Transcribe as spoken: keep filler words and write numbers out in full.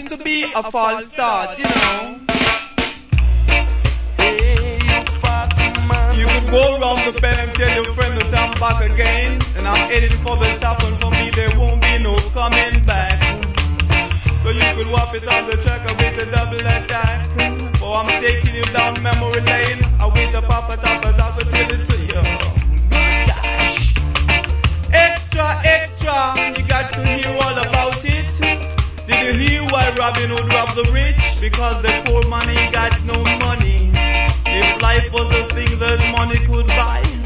to be a false start, you know. You could go around the bend and tell your friend that I'm back again, and I'm heading for the top, and for me there won't be no coming back. So you could whop it on the track with a double attack. Oh, I'm taking you down memory lane. I wait up, up, up, up, up, up, till it to you. Gosh. Extra, extra, you got to hear all about it. Did you hear why Robin Hood robbed the rich? Because the poor man ain't got no money. If life was a thing that money could buy,